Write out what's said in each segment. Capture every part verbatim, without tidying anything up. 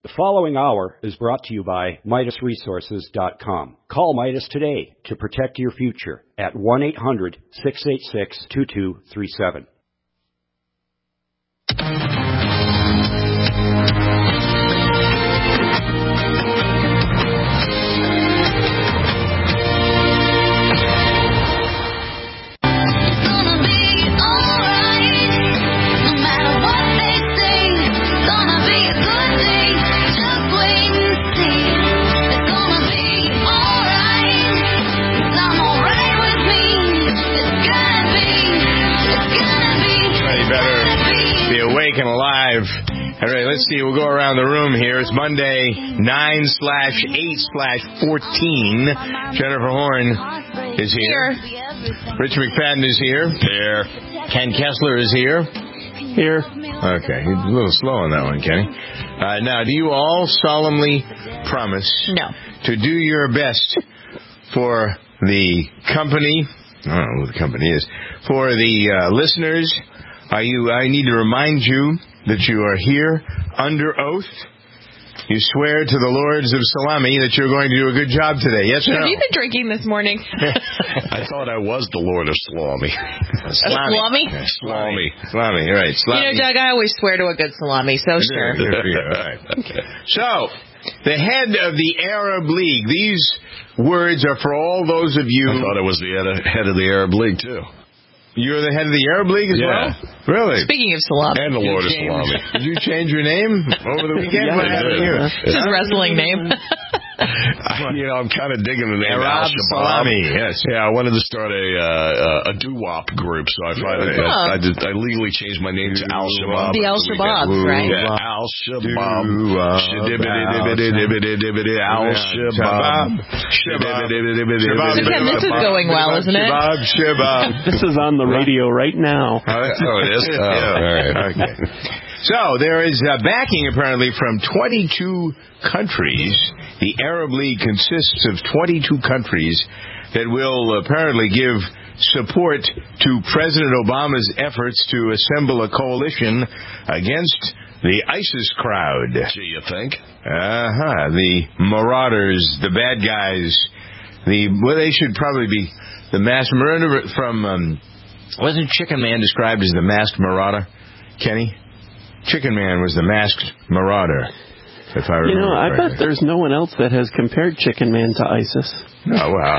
The following hour is brought to you by Midas Resources dot com. Call Midas today to protect your future at one eight hundred, six eight six, two two three seven. And alive. All right, let's see. We'll go around the room here. It's Monday, nine slash eight slash fourteen. Jennifer Horn is here. here. Rich McFadden is here. Here. Ken Kessler is here. Here. Okay, he's a little slow on that one, Kenny. Uh, now, do you all solemnly promise no. to do your best for the company? I don't know who the company is. For the uh, listeners. Are you? I need to remind you that you are here under oath. You swear to the Lords of Salami that you're going to do a good job today. Yes or no? Have you been drinking this morning? I thought I was the Lord of Salami. Salami? Salami. Salami, right. Salami. You know, Doug, I always swear to a good salami, so sure. Right. So, the head of the Arab League. These words are for all those of you... I thought it was the head of the Arab League, too. You're the head of the Arab League as yeah. well? Really? Speaking of salami. And the Lord of Salami. Did you change your name over the weekend? Yeah, what happened here? It's his wrestling name. I, you know, I'm kind of digging the name Arab Al-Shabaab. Salami, yes. Yeah, I wanted to start a uh, a doo-wop group, so I finally oh. I, I, just, I legally changed my name to Al-Shabaab. The Al-Shabaabs, right? Yeah, Al-Shabaab. Al-Shabaab. So, Ken, this is going well, isn't it? Shabab, Shabab. This is on the radio right now. Oh, it is? Oh, all right. Okay. So, there is uh, backing, apparently, from twenty-two countries. The Arab League consists of twenty-two countries that will apparently give support to President Obama's efforts to assemble a coalition against the ISIS crowd. Do you think? Uh-huh. The marauders, the bad guys, the well, they should probably be the masked marauder from, um, wasn't Chicken Man described as the masked marauder, Kenny? Chicken Man was the masked marauder, if I remember. You know, I correctly. bet there's no one else that has compared Chicken Man to ISIS. Oh, wow.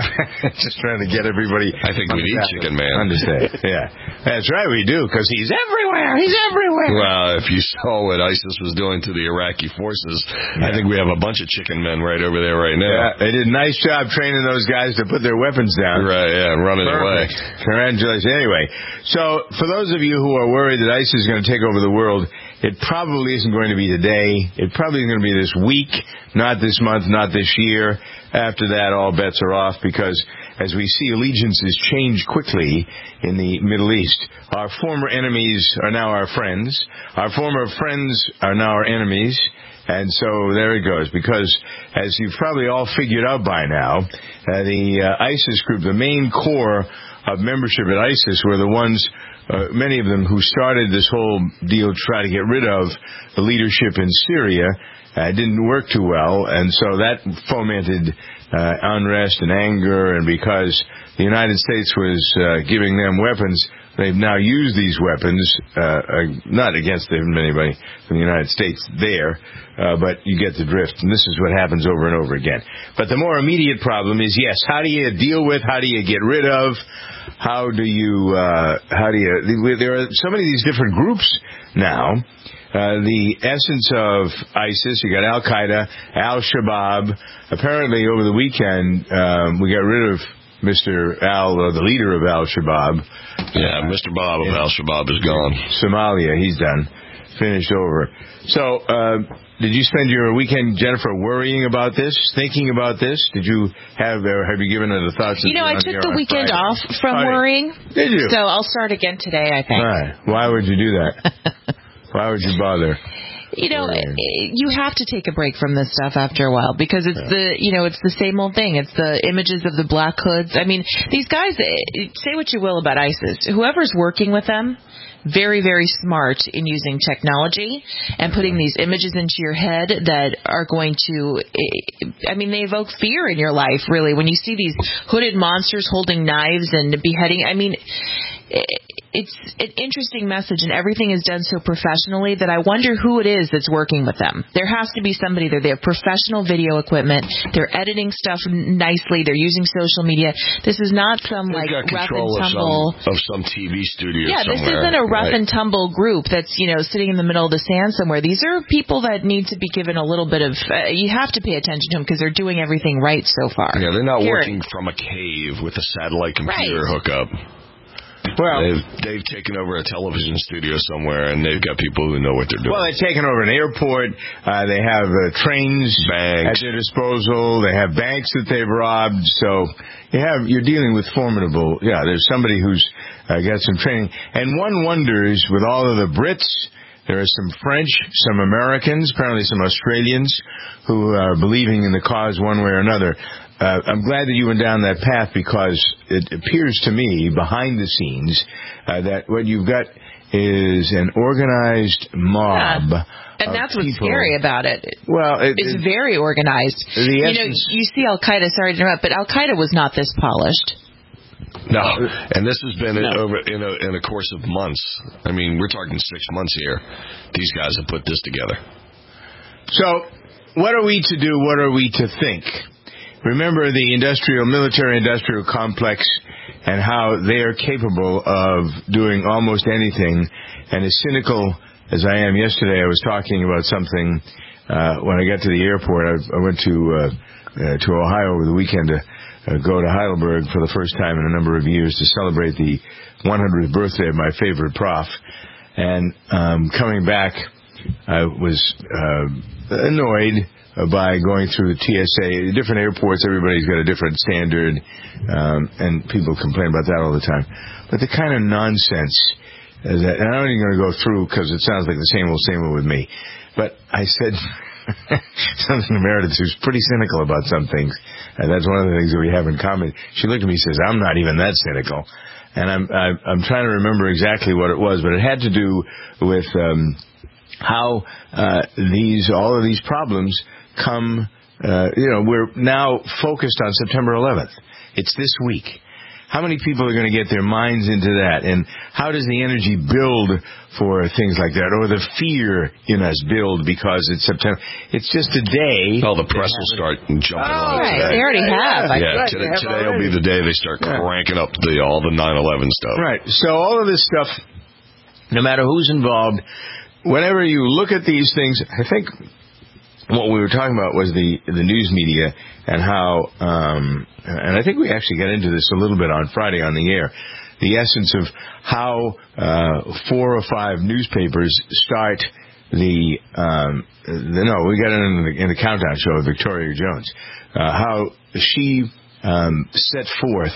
Just trying to get everybody... I think we need Chicken Man. Understand. Yeah. That's right, we do, because he's everywhere. He's everywhere. Well, if you saw what ISIS was doing to the Iraqi forces, yeah. I think we have a bunch of Chicken Men right over there right now. Yeah, they did a nice job training those guys to put their weapons down. Right, yeah, running away. Congratulations. Anyway, so for those of you who are worried that ISIS is going to take over the world, it probably isn't going to be today. It probably isn't going to be this week, not this month, not this year. After that, all bets are off because, as we see, allegiances change quickly in the Middle East. Our former enemies are now our friends. Our former friends are now our enemies. And so there it goes. Because, as you've probably all figured out by now, uh, the uh, ISIS group, the main core of membership at ISIS were the ones... Uh, many of them who started this whole deal to try to get rid of the leadership in Syria uh, didn't work too well, and so that fomented uh, unrest and anger, and because the United States was uh, giving them weapons, they've now used these weapons, uh, uh, not against anybody from the United States there, uh, but you get the drift, and this is what happens over and over again. But the more immediate problem is, yes, how do you deal with, how do you get rid of, how do you, uh, how do you, there are so many of these different groups now. Uh, the essence of ISIS, you got Al-Qaeda, Al-Shabaab. Apparently, over the weekend, um, we got rid of Mister Al, uh, the leader of Al-Shabaab. Yeah, Mister Bob of Al-Shabaab is gone. Somalia, he's done. Finished over. So, uh, did you spend your weekend, Jennifer, worrying about this, thinking about this? Did you have, or have you given it a thought? You know, I took the weekend Friday? off from oh, worrying. Did you? So I'll start again today, I think. All right. Why would you do that? Why would you bother? You know, you have to take a break from this stuff after a while because it's yeah. the, you know, it's the same old thing. It's the images of the black hoods. I mean, these guys, say what you will about ISIS. Whoever's working with them, very, very smart in using technology and putting these images into your head that are going to, I mean, they evoke fear in your life, really. When you see these hooded monsters holding knives and beheading, I mean, it's an interesting message, and everything is done so professionally that I wonder who it is that's working with them. There has to be somebody there. They have professional video equipment. They're editing stuff nicely. They're using social media. This is not some, They've like, got rough control and tumble. Of some, of some T V studio yeah, somewhere. This isn't a rough right. and tumble group that's, you know, sitting in the middle of the sand somewhere. These are people that need to be given a little bit of, uh, you have to pay attention to them because they're doing everything right so far. Yeah, they're not Here. working from a cave with a satellite computer right. hookup. Well, they've, they've taken over a television studio somewhere, and they've got people who know what they're doing. Well, they've taken over an airport. Uh, they have uh, trains banks. at their disposal. They have banks that they've robbed. So you have you're dealing with formidable. Yeah, there's somebody who's uh, got some training. And one wonders, with all of the Brits, there are some French, some Americans, apparently some Australians, who are believing in the cause one way or another. Uh, I'm glad that you went down that path because it appears to me, behind the scenes, uh, that what you've got is an organized mob. Yeah. And that's what's people. scary about it. Well, it, it's it, very organized. You essence, know, you see Al-Qaeda, sorry to interrupt, but Al-Qaeda was not this polished. No, and this has been no. over in a, in a course of months. I mean, we're talking six months here. These guys have put this together. So, what are we to do? What are we to think? Remember the industrial, military-industrial complex and how they are capable of doing almost anything. And as cynical as I am, yesterday I was talking about something uh, when I got to the airport. I, I went to uh, uh, to Ohio over the weekend to uh, go to Heidelberg for the first time in a number of years to celebrate the one hundredth birthday of my favorite prof. And um, coming back, I was uh, annoyed by going through the T S A. Different airports, everybody's got a different standard, um, and people complain about that all the time. But the kind of nonsense is that, and I'm not even going to go through because it sounds like the same old, same old with me. But I said something to Meredith who's pretty cynical about some things, and that's one of the things that we have in common. She looked at me and says, I'm not even that cynical. And I'm, I'm, I'm trying to remember exactly what it was, but it had to do with um, how uh, these, all of these problems come, uh, you know, we're now focused on September eleventh. It's this week. How many people are going to get their minds into that? And how does the energy build for things like that? Or the fear in us build because it's September? It's just a day. Well, the press will start jumping oh, on it. Right. Today. They already have. Yeah, yeah. today, today will be the day they start yeah. cranking up the all the nine eleven stuff. Right. So all of this stuff, no matter who's involved, whenever you look at these things, I think what we were talking about was the the news media and how, um, and I think we actually got into this a little bit on Friday on the air, the essence of how uh, four or five newspapers start the, um, the no, we got it in the, in the countdown show of Victoria Jones, uh, how she um, set forth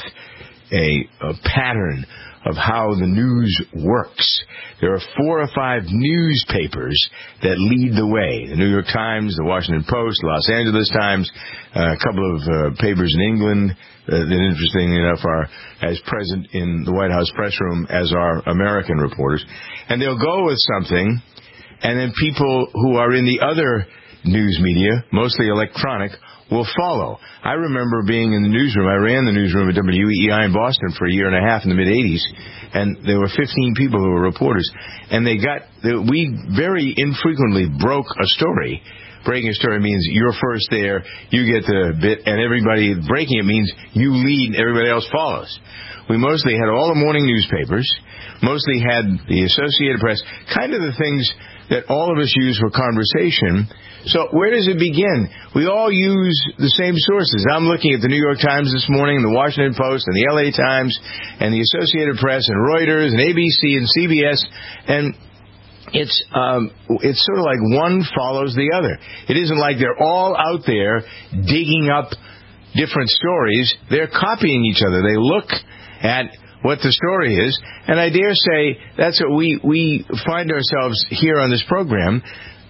a, a pattern of how the news works. There are four or five newspapers that lead the way. The New York Times, the Washington Post, the Los Angeles Times, uh, a couple of uh, papers in England uh, that, interestingly enough, are as present in the White House press room as are American reporters. And they'll go with something, and then people who are in the other news media, mostly electronic, will follow. I remember being in the newsroom. I ran the newsroom at W E E I in Boston for a year and a half in the mid-eighties, and there were fifteen people who were reporters. And they got, we very infrequently broke a story. Breaking a story means you're first there, you get the bit, and everybody, breaking it means you lead, everybody else follows. We mostly had all the morning newspapers, mostly had the Associated Press, kind of the things that all of us use for conversation. So where does it begin? We all use the same sources. I'm looking at the New York Times this morning, the Washington Post, and the L A Times, and the Associated Press, and Reuters, and A B C, and C B S, and it's um, it's sort of like one follows the other. It isn't like they're all out there digging up different stories. They're copying each other. They look at what the story is, and I dare say that's what we, we find ourselves here on this program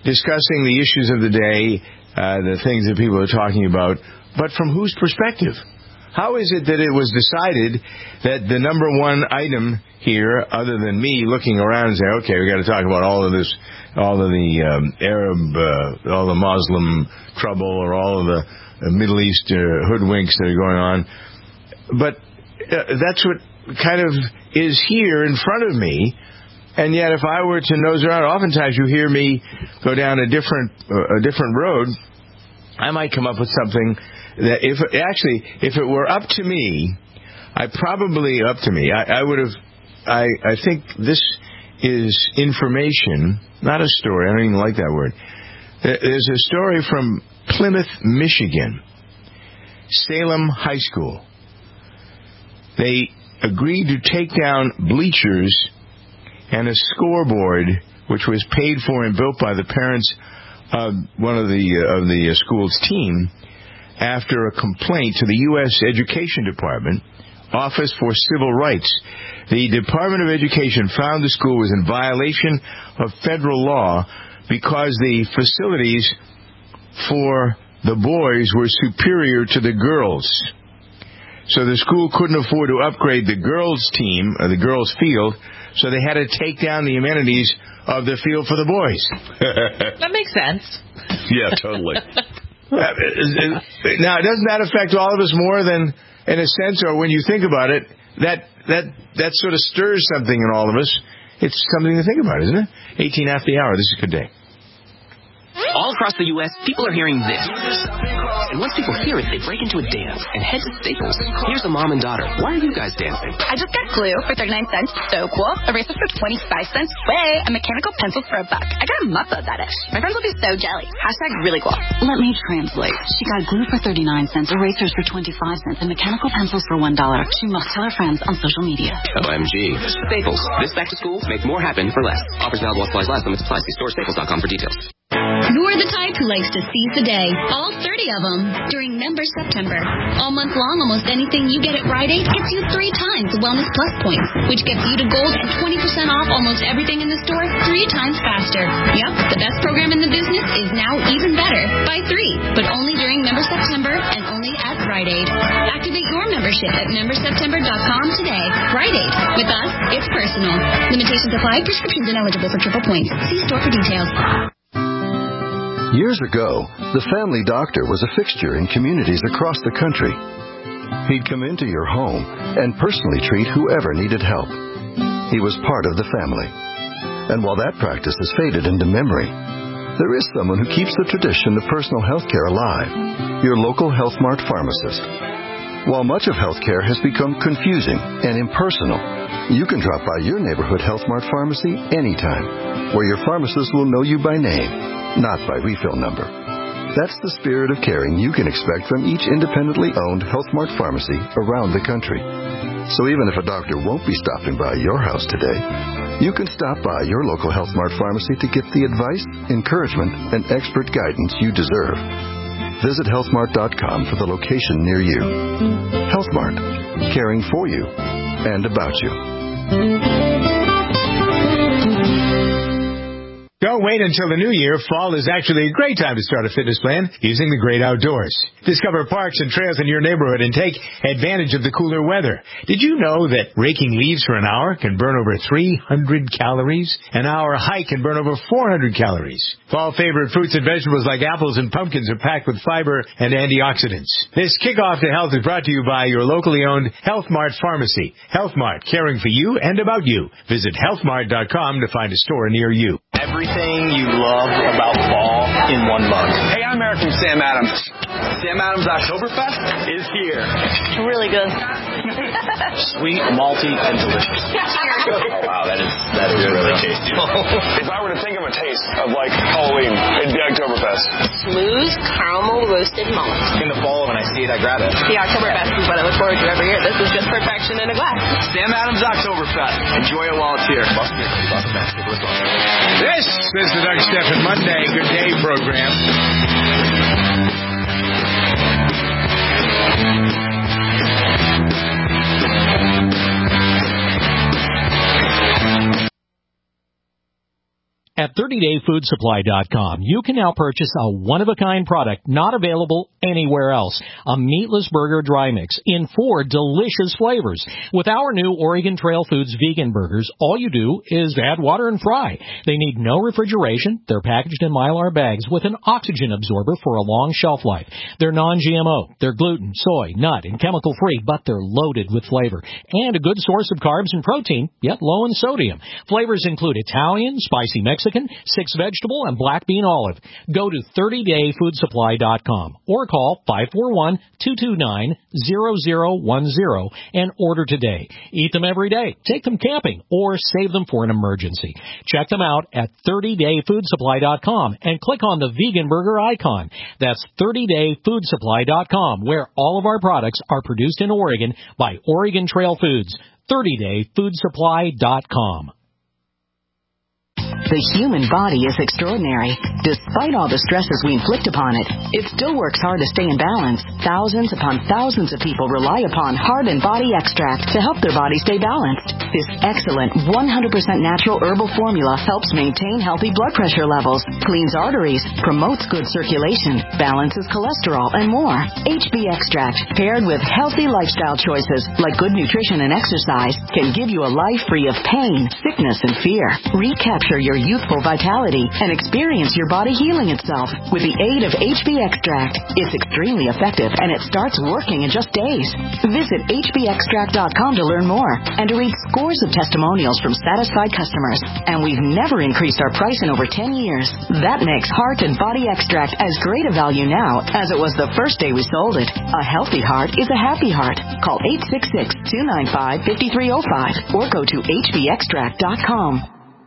discussing the issues of the day, uh, the things that people are talking about, but from whose perspective? How is it that it was decided that the number one item here, other than me looking around and saying, okay, we got to talk about all of this, all of the um, Arab, uh, all the Muslim trouble, or all of the uh, Middle East uh, hoodwinks that are going on, but uh, that's what kind of is here in front of me. And yet, if I were to nose around, oftentimes you hear me go down a different uh, a different road. I might come up with something that, if actually, if it were up to me, I probably up to me. I, I would have. I I think this is information, not a story. I don't even like that word. There's a story from Plymouth, Michigan, Salem High School. They agreed to take down bleachers and a scoreboard, which was paid for and built by the parents of one of the uh, of the uh, school's team, after a complaint to the U S Education Department, Office for Civil Rights. The Department of Education found the school was in violation of federal law because the facilities for the boys were superior to the girls. So the school couldn't afford to upgrade the girls' team, or the girls' field, so they had to take down the amenities of the field for the boys. That makes sense. Yeah, totally. Now, doesn't that affect all of us more than, in a sense, or when you think about it, that that that sort of stirs something in all of us? It's something to think about, isn't it? eighteen after the hour. This is a good day. All across the U S, people are hearing this. And once people hear it, they break into a dance and head to Staples. Here's a mom and daughter. Why are you guys dancing? I just got glue for thirty-nine cents. So cool. Erasers for twenty-five cents. Way. And mechanical pencils for a buck. I got a muff of that ish. My friends will be so jelly. Hashtag really cool. Let me translate. She got glue for thirty-nine cents, erasers for twenty-five cents, and mechanical pencils for one dollar. She must tell her friends on social media. O M G. Staples. This back to school, make more happen for less. Offers valid while supplies last. Limits apply. See store staples dot com for details. You're the type who likes to seize the day. All thirty of them during Member September. All month long, almost anything you get at Rite Aid gets you three times the Wellness Plus points, which gets you to gold and twenty percent off almost everything in the store three times faster. Yep, the best program in the business is now even better by three, but only during Member September and only at Rite Aid. Activate your membership at member september dot com today. Rite Aid. With us, it's personal. Limitations apply. Prescriptions ineligible for triple points. See store for details. Years ago, the family doctor was a fixture in communities across the country. He'd come into your home and personally treat whoever needed help. He was part of the family. And while that practice has faded into memory, there is someone who keeps the tradition of personal health care alive, your local Health Mart pharmacist. While much of healthcare has become confusing and impersonal, you can drop by your neighborhood Health Mart pharmacy anytime, where your pharmacist will know you by name, not by refill number. That's the spirit of caring you can expect from each independently owned Health Mart pharmacy around the country. So even if a doctor won't be stopping by your house today, you can stop by your local Health Mart pharmacy to get the advice, encouragement, and expert guidance you deserve. Visit health mart dot com for the location near you. Health Mart, caring for you and about you. Don't wait until the new year. Fall is actually a great time to start a fitness plan using the great outdoors. Discover parks and trails in your neighborhood and take advantage of the cooler weather. Did you know that raking leaves for an hour can burn over three hundred calories? An hour hike can burn over four hundred calories. Fall favorite fruits and vegetables like apples and pumpkins are packed with fiber and antioxidants. This kickoff to health is brought to you by your locally owned Health Mart pharmacy. Health Mart, caring for you and about you. Visit health mart dot com to find a store near you. Everything you love about fall in one month. Hey, I'm Eric from Sam Adams. Sam Adams Oktoberfest is here. It's really good. Sweet, malty, and delicious. Oh, wow, that is that is really tasty. If I were to think of a taste of, like, Halloween, it'd be Oktoberfest. Smooth, caramel, roasted malt. In the fall, when I see it, I grab it. The Oktoberfest is what I look forward to every year. This is just perfection in a glass. Sam Adams Oktoberfest. Enjoy it while it's here. Must be about the best. This is the Doug Stephan Monday Good Day program. At thirty day food supply dot com, you can now purchase a one-of-a-kind product not available anywhere else. A meatless burger dry mix in four delicious flavors. With our new Oregon Trail Foods vegan burgers, all you do is add water and fry. They need no refrigeration. They're packaged in Mylar bags with an oxygen absorber for a long shelf life. They're non G M O. They're gluten, soy, nut, and chemical-free, but they're loaded with flavor. And a good source of carbs and protein, yet low in sodium. Flavors include Italian, spicy Mexican, six vegetable, and black bean olive. Go to thirty day food supply dot com or call five four one, two two nine, zero zero one zero and order today. Eat them every day, take them camping, or save them for an emergency. Check them out at thirty day food supply dot com and click on the vegan burger icon. That's thirty day food supply dot com, where all of our products are produced in Oregon by Oregon Trail Foods. thirty day food supply dot com. The human body is extraordinary. Despite all the stresses we inflict upon it, it still works hard to stay in balance. Thousands upon thousands of people rely upon Heart and Body Extract to help their body stay balanced. This excellent one hundred percent natural herbal formula helps maintain healthy blood pressure levels, cleans arteries, promotes good circulation, balances cholesterol, and more. H B Extract, paired with healthy lifestyle choices like good nutrition and exercise, can give you a life free of pain, sickness, and fear. Recapture your youthful vitality and experience your body healing itself with the aid of H B Extract. It's extremely effective and it starts working in just days. Visit H B extract dot com to learn more and to read scores of testimonials from satisfied customers. And we've never increased our price in over ten years. That makes Heart and Body Extract as great a value now as it was the first day we sold it. A healthy heart is a happy heart. Call eight six six, two nine five, five three zero five or go to H B extract dot com.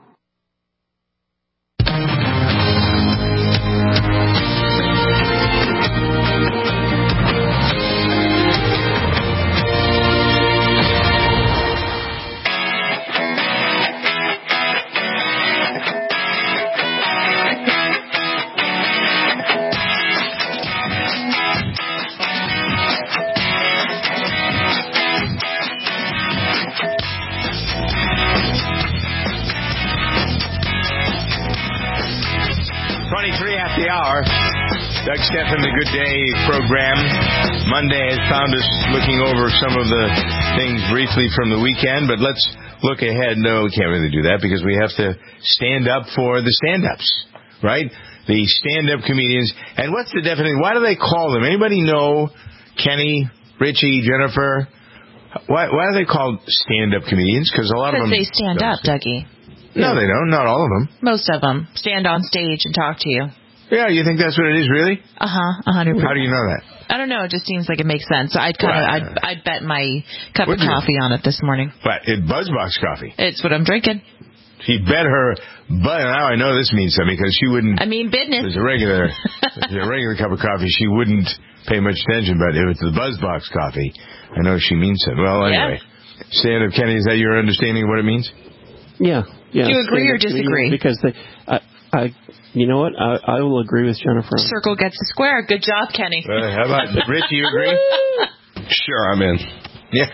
Doug Stephan, the Good Day program. Monday has found us looking over some of the things briefly from the weekend, but let's look ahead. No, we can't really do that because we have to stand up for the stand-ups, right? The stand-up comedians. And what's the definition? Why do they call them? Anybody know? Kenny, Richie, Jennifer? Why, why are they called stand-up comedians? Because a lot of them... Because they stand up, Dougie. No, they don't. Not all of them. Most of them stand on stage and talk to you. Yeah, you think that's what it is, really? Uh-huh, one hundred percent. How do you know that? I don't know. It just seems like it makes sense. I'd kind of, I'd, I'd bet my cup Would of you? coffee on it this morning. But it Buzzbox coffee. It's what I'm drinking. He bet her, but now I know this means something because she wouldn't. I mean, business. There's a regular, there's a regular cup of coffee. She wouldn't pay much attention, but if it's the Buzzbox coffee, I know she means something. Well, anyway, yeah. Stand up, Kenny. Is that your understanding of what it means? Yeah. Yeah. Do you agree or disagree? Because they, I, I. You know what? I, I will agree with Jennifer. Circle gets the square. Good job, Kenny. Uh, how about Rich? You agree? Sure, I'm in. Yeah.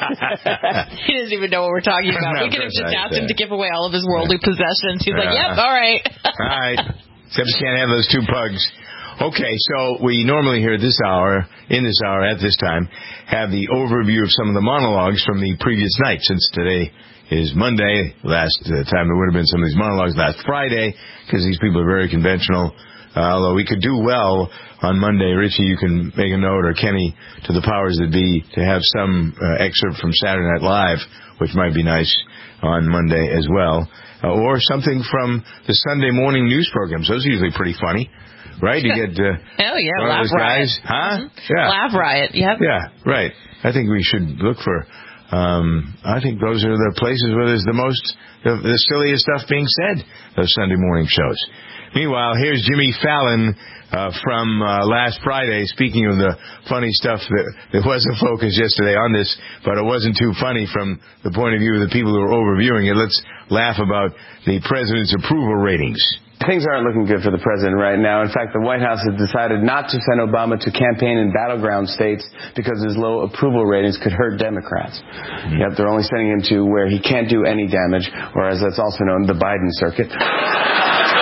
He doesn't even know what we're talking about. We could have just asked him to give away all of his worldly possessions. He's uh, like, yep, all right. All right. Except you can't have those two pugs. Okay, so we normally here at this hour, in this hour, at this time, have the overview of some of the monologues from the previous night, since today is Monday. Last uh, time there would have been some of these monologues last Friday, because these people are very conventional. Uh, although we could do well on Monday. Richie, you can make a note, or Kenny, to the powers that be, to have some uh, excerpt from Saturday Night Live, which might be nice on Monday as well. Uh, or something from the Sunday morning news programs. Those are usually pretty funny, right? You get uh, oh, yeah, one Laugh of those Riot. guys. Huh? Mm-hmm. Yeah. Laugh Riot, yep. Yeah, right. I think we should look for... Um, I think those are the places where there's the most, the, the silliest stuff being said, those Sunday morning shows. Meanwhile, here's Jimmy Fallon uh, from uh, last Friday, speaking of the funny stuff that, that was a focus yesterday on this, but it wasn't too funny from the point of view of the people who were overviewing it. Let's laugh about the president's approval ratings. Things aren't looking good for the president right now. In fact, the White House has decided not to send Obama to campaign in battleground states because his low approval ratings could hurt Democrats. Mm-hmm. Yep, they're only sending him to where he can't do any damage, or as that's also known, the Biden circuit.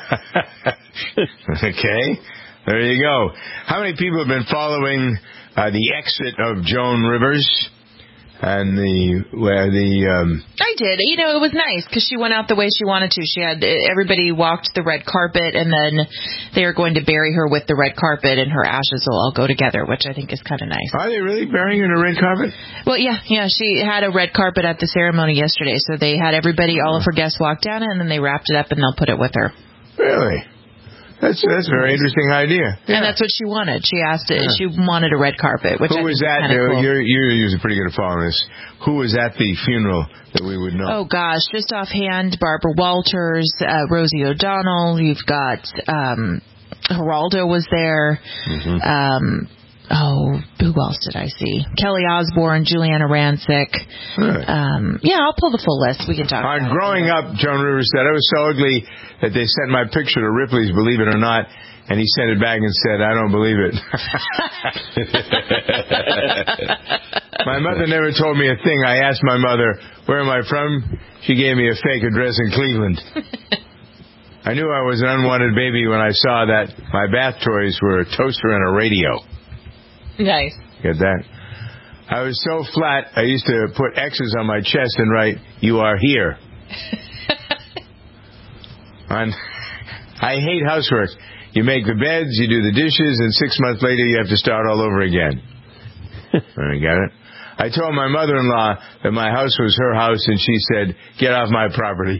Okay, there you go. How many people have been following uh, the exit of Joan Rivers? And the where the um I did. You know, it was nice because she went out the way she wanted to. She had everybody walked the red carpet, and then they are going to bury her with the red carpet, and her ashes will all go together, which I think is kind of nice. Are they really burying her in a red carpet? Well, yeah, yeah. She had a red carpet at the ceremony yesterday, so they had everybody, all of her guests, walk down, and then they wrapped it up, and they'll put it with her. Really? That's that's a very interesting idea. Yeah. And that's what she wanted. She asked it. Yeah. She wanted a red carpet, which Who I was think that? is cool. You're you're usually pretty good at following this. Who was at the funeral that we would know? Oh gosh, just offhand, Barbara Walters, uh, Rosie O'Donnell. You've got um, Geraldo was there. Mm-hmm. Um, oh, who else did I see? Kelly Osbourne, Juliana Rancic. Right. Um, yeah, I'll pull the full list. We can talk. On about growing it. up, Joan Rivers said I was so ugly that they sent my picture to Ripley's, believe it or not, and he sent it back and said, I don't believe it. My mother never told me a thing. I asked my mother, where am I from? She gave me a fake address in Cleveland. I knew I was an unwanted baby when I saw that my bath toys were a toaster and a radio. Nice. Get that? I was so flat, I used to put X's on my chest and write, you are here. On, I hate housework. You make the beds, you do the dishes, and six months later you have to start all over again. I got it. I told my mother-in-law that my house was her house, and she said, get off my property.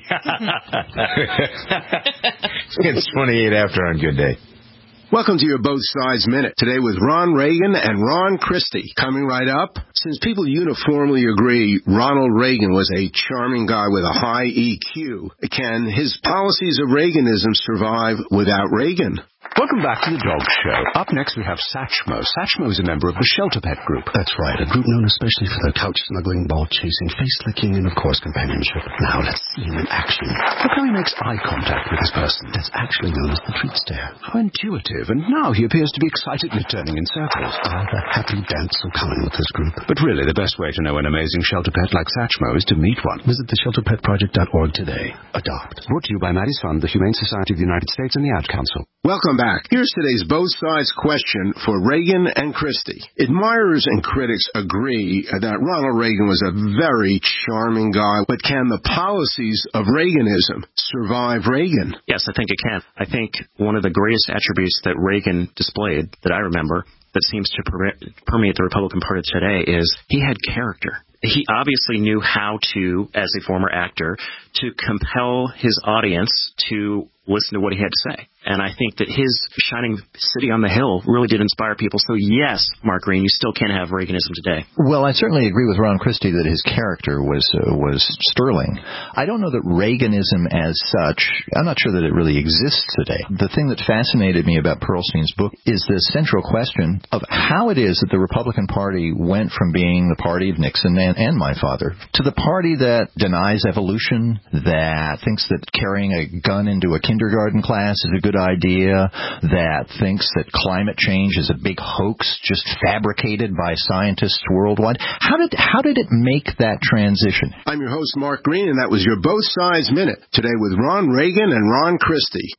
It's twenty-eight after on Good Day. Welcome to your Both Sides Minute. Today with Ron Reagan and Ron Christie. Coming right up, since people uniformly agree Ronald Reagan was a charming guy with a high E Q, can his policies of Reaganism survive without Reagan? Welcome back to the Dog Show. Up next we have Satchmo. Satchmo is a member of the Shelter Pet Group. That's right, a group known especially for their couch-snuggling, ball-chasing, face-licking, and, of course, companionship. Now let's see him in action. Look how he makes eye contact with his person. That's actually known as the treat stare. How intuitive. And now he appears to be excitedly turning in circles. Ah, the happy dance so common with this group. But really, the best way to know an amazing shelter pet like Satchmo is to meet one. Visit the shelter pet project dot org today. Adopt. Brought to you by Maddie's Fund, the Humane Society of the United States, and the Ad Council. Welcome back. Here's today's Both Sides question for Reagan and Christie. Admirers and critics agree that Ronald Reagan was a very charming guy, but can the policies of Reaganism survive Reagan? Yes, I think it can. I think one of the greatest attributes that Reagan displayed, that I remember, that seems to permeate the Republican Party today is he had character. He obviously knew how to, as a former actor, to compel his audience to listen to what he had to say. And I think that his shining city on the hill really did inspire people. So, yes, Mark Green, you still can have Reaganism today. Well, I certainly agree with Ron Christie that his character was uh, was sterling. I don't know that Reaganism as such, I'm not sure that it really exists today. The thing that fascinated me about Perlstein's book is the central question of how it is that the Republican Party went from being the party of Nixon and, and my father to the party that denies evolution, that thinks that carrying a gun into a kindergarten class is a good idea, that thinks that climate change is a big hoax just fabricated by scientists worldwide. How did how did it make that transition? I'm your host, Mark Green, and that was your Both Sides Minute, today with Ron Reagan and Ron Christie.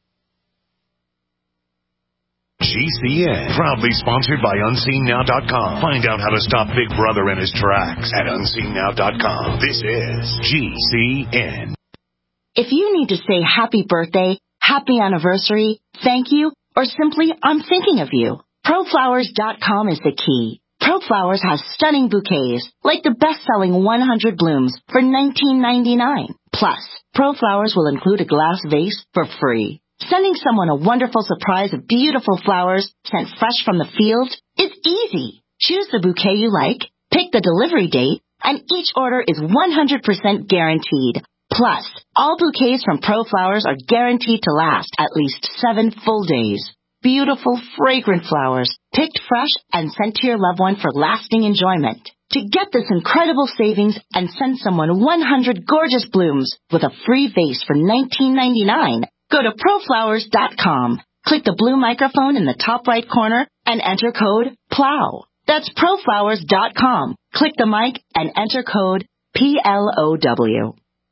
G C N, proudly sponsored by unseen now dot com. Find out how to stop Big Brother in his tracks at unseen now dot com. This is G C N. If you need to say happy birthday, happy anniversary, thank you, or simply I'm thinking of you, pro flowers dot com is the key. ProFlowers has stunning bouquets, like the best-selling one hundred blooms for nineteen ninety-nine. Plus, ProFlowers will include a glass vase for free. Sending someone a wonderful surprise of beautiful flowers sent fresh from the field is easy. Choose the bouquet you like, pick the delivery date, and each order is one hundred percent guaranteed. Plus, all bouquets from ProFlowers are guaranteed to last at least seven full days. Beautiful, fragrant flowers, picked fresh and sent to your loved one for lasting enjoyment. To get this incredible savings and send someone one hundred gorgeous blooms with a free vase for nineteen ninety-nine, go to pro flowers dot com. Click the blue microphone in the top right corner and enter code PLOW. That's pro flowers dot com. Click the mic and enter code P L O W.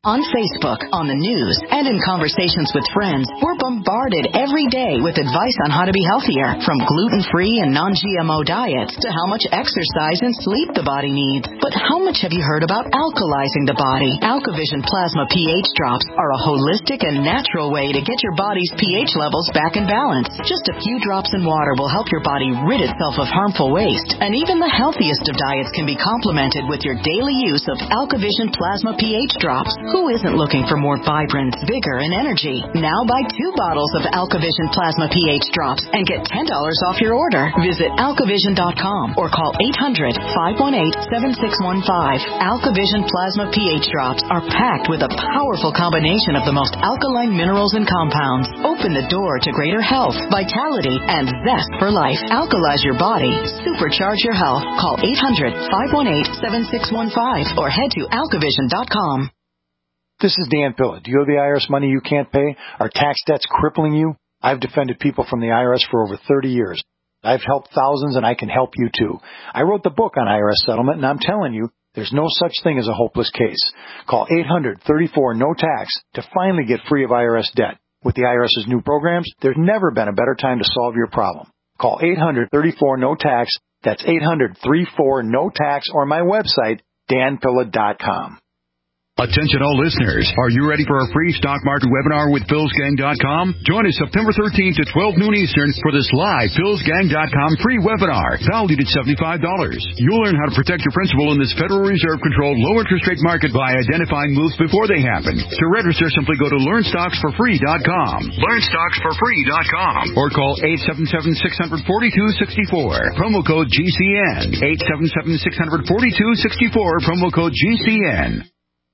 On Facebook, on the news, and in conversations with friends, we're bombarded every day with advice on how to be healthier, from gluten-free and non G M O diets to how much exercise and sleep the body needs. But how much have you heard about alkalizing the body? AlkaVision Plasma pH drops are a holistic and natural way to get your body's pH levels back in balance. Just a few drops in water will help your body rid itself of harmful waste, and even the healthiest of diets can be complemented with your daily use of AlkaVision Plasma pH drops. Who isn't looking for more vibrance, vigor, and energy? Now buy two bottles of AlkaVision Plasma pH drops and get ten dollars off your order. Visit alkavision dot com or call eight hundred, five one eight, seven six one five. AlkaVision Plasma pH drops are packed with a powerful combination of the most alkaline minerals and compounds. Open the door to greater health, vitality, and zest for life. Alkalize your body. Supercharge your health. Call eight hundred, five one eight, seven six one five or head to alkavision dot com. This is Dan Pilla. Do you owe the I R S money you can't pay? Are tax debts crippling you? I've defended people from the I R S for over thirty years. I've helped thousands, and I can help you too. I wrote the book on I R S settlement, and I'm telling you, there's no such thing as a hopeless case. Call eight hundred, thirty-four, no tax to finally get free of I R S debt. With the IRS's new programs, there's never been a better time to solve your problem. Call eight hundred, thirty-four, no tax. That's eight hundred, thirty-four, no tax, or my website, dan pilla dot com. Attention all listeners, are you ready for a free stock market webinar with Phils Gang dot com? Join us September thirteenth at twelve noon Eastern for this live Phils Gang dot com free webinar, valued at seventy-five dollars. You'll learn how to protect your principal in this Federal Reserve-controlled low-interest rate market by identifying moves before they happen. To register, simply go to learn stocks for free dot com. learn stocks for free dot com. Or call eight seven seven, six four two, six four. Promo code G C N. eight seven seven, six four two, six four. Promo code G C N.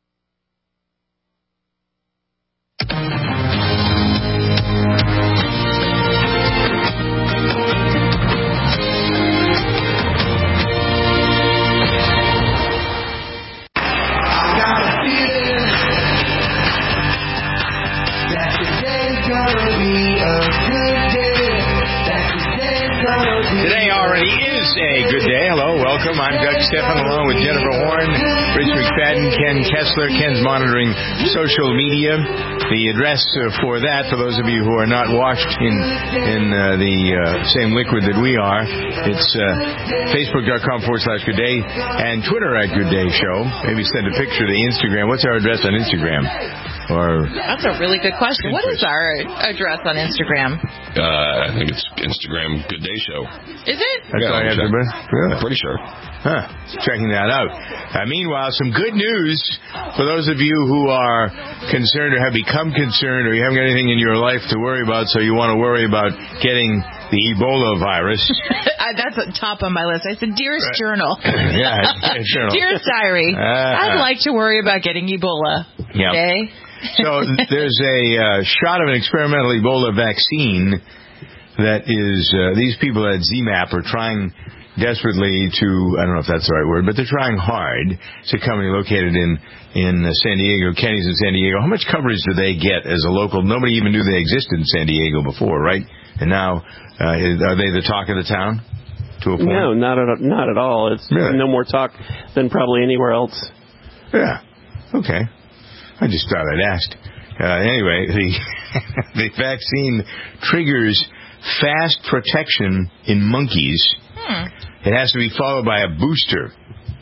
Today already is a good day. Hello, welcome. I'm Doug Stephan, along with Jennifer Horn, Rich McFadden, Ken Kessler. Ken's monitoring social media. The address uh, for that, for those of you who are not washed in in uh, the uh, same liquid that we are, it's uh, facebook.com forward slash good day and Twitter at Good Day Show. Maybe send a picture to Instagram. What's our address on Instagram? Or That's a really good question. What is our address on Instagram? Uh, I think it's Instagram Good Day Show. Is it? That's yeah, all I have sure. to really? I'm pretty sure. Huh. Checking that out. Uh, meanwhile, some good news for those of you who are concerned or have become concerned or you haven't got anything in your life to worry about, so you want to worry about getting the Ebola virus. That's at top on my list. I said, Dearest right. Journal. yeah, Journal. Dearest Diary. Uh, I'd like to worry about getting Ebola. Yep. Okay? So there's a uh, shot of an experimental Ebola vaccine that is, uh, these people at Z MAP are trying desperately to, I don't know if that's the right word, but they're trying hard. It's a company located in, in San Diego, Kenny's in San Diego. How much coverage do they get as a local? Nobody even knew they existed in San Diego before, right? And now, uh, are they the talk of the town? To a point? No, not at, not at all. It's really? No more talk than probably anywhere else. Yeah. Okay. I just thought I'd ask. Uh, anyway, the the vaccine triggers fast protection in monkeys. Hmm. It has to be followed by a booster.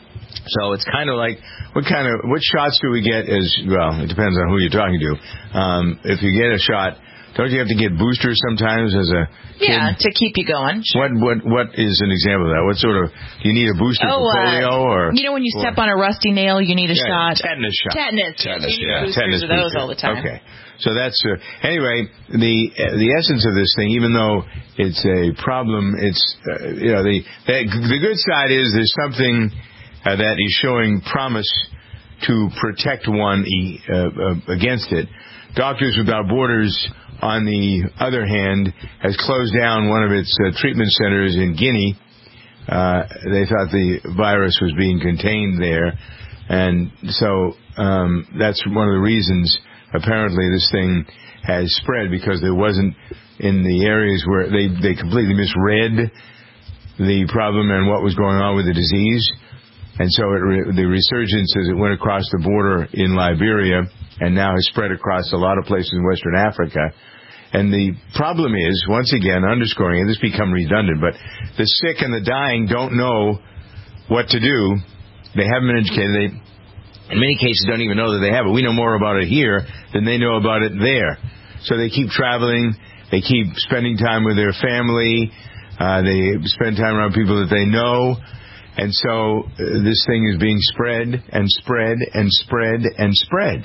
So it's kind of like, what kind of, what shots do we get as, well, it depends on who you're talking to. Um, if you get a shot, don't you have to get boosters sometimes as a kid? Yeah, to keep you going. Sure. What what what is an example of that? What sort of, do you need a booster oh, for polio uh, or? You know when you or, step on a rusty nail, you need a yeah, shot. Tetanus shot. Tetanus. Tetanus, you yeah. Boosters Tetanus of those booster. all the time. Okay. So that's, uh, anyway, the uh, the essence of this thing, even though it's a problem, it's, uh, you know, the, the the good side is there's something uh, that is showing promise to protect one e- uh, uh, against it. Doctors Without Borders, on the other hand, has closed down one of its uh, treatment centers in Guinea. Uh, they thought the virus was being contained there. And so um, that's one of the reasons, apparently, this thing has spread, because there wasn't, in the areas where they, they completely misread the problem and what was going on with the disease. And so it re- the resurgence as it went across the border in Liberia and now has spread across a lot of places in Western Africa. And the problem is, once again, underscoring, and this become redundant, but the sick and the dying don't know what to do. They haven't been educated. They, in many cases, don't even know that they have it. We know more about it here than they know about it there. So they keep traveling. They keep spending time with their family. Uh, they spend time around people that they know. And so uh, this thing is being spread and spread and spread and spread.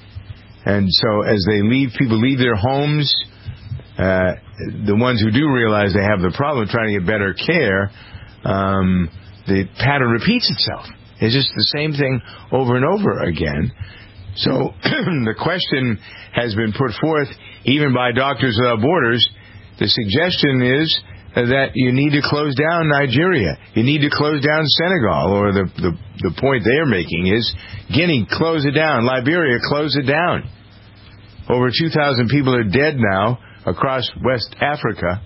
And so as they leave, people leave their homes, uh, the ones who do realize they have the problem, trying to get better care, um, the pattern repeats itself. It's just the same thing over and over again. So the question has been put forth, even by Doctors Without Borders. The suggestion is that you need to close down Nigeria. You need to close down Senegal, or the, the, the point they're making is Guinea, close it down. Liberia, close it down. Over two thousand people are dead now across West Africa,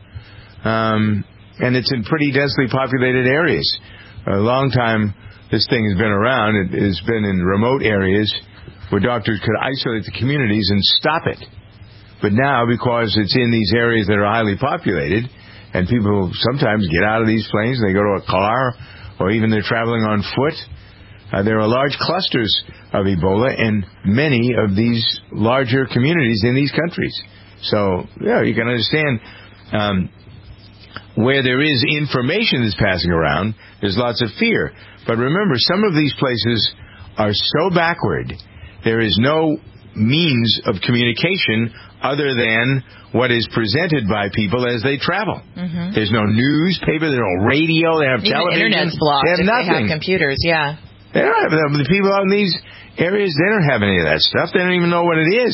um, and it's in pretty densely populated areas. A long time this thing has been around. It has been in remote areas where doctors could isolate the communities and stop it. But now, because it's in these areas that are highly populated, and people sometimes get out of these planes and they go to a car, or even they're traveling on foot, uh, there are large clusters of Ebola in many of these larger communities in these countries. So, yeah, you can understand um, where there is information that's passing around, there's lots of fear. But remember, some of these places are so backward, there is no means of communication other than what is presented by people as they travel. Mm-hmm. There's no newspaper, there's no radio, they have Even television. Internet's blocked. They have if nothing. They have computers, yeah. They don't have the people out in these areas. They don't have any of that stuff. They don't even know what it is.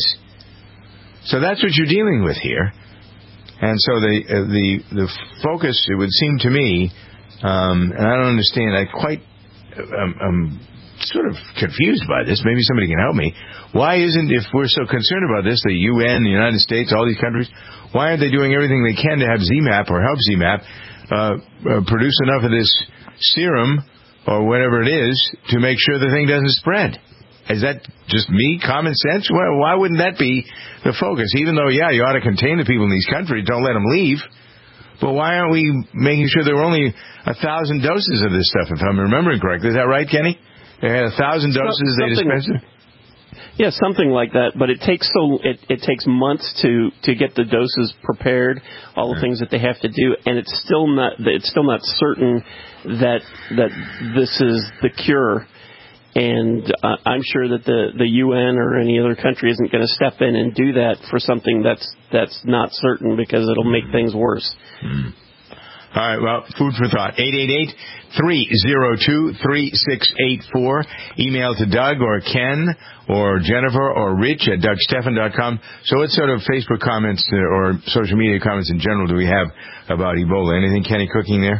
So that's what you're dealing with here. And so the uh, the the focus, it would seem to me, um, and I don't understand. I quite, um, I'm sort of confused by this. Maybe somebody can help me. Why isn't, if we're so concerned about this, the U N, the United States, all these countries, why aren't they doing everything they can to have Z MAP or help Z MAP uh, uh, produce enough of this serum or whatever it is to make sure the thing doesn't spread? Is that just me, common sense? Well, why wouldn't that be the focus? Even though, yeah, you ought to contain the people in these countries, don't let them leave. But why aren't we making sure there were only a thousand doses of this stuff, if I'm remembering correctly? Is that right, Kenny? They had a thousand doses they dispensed? Yeah, something like that. But it takes so it, it takes months to, to get the doses prepared, all the things that they have to do, and it's still not it's still not certain that that this is the cure. And uh, I'm sure that the, the U N or any other country isn't going to step in and do that for something that's that's not certain, because it'll make things worse. Mm. All right, well, food for thought. eight eight eight, three oh two, three six eight four. Email to Doug or Ken or Jennifer or Rich at doug stephan dot com. So what sort of Facebook comments or social media comments in general do we have about Ebola? Anything, Kenny, cooking there?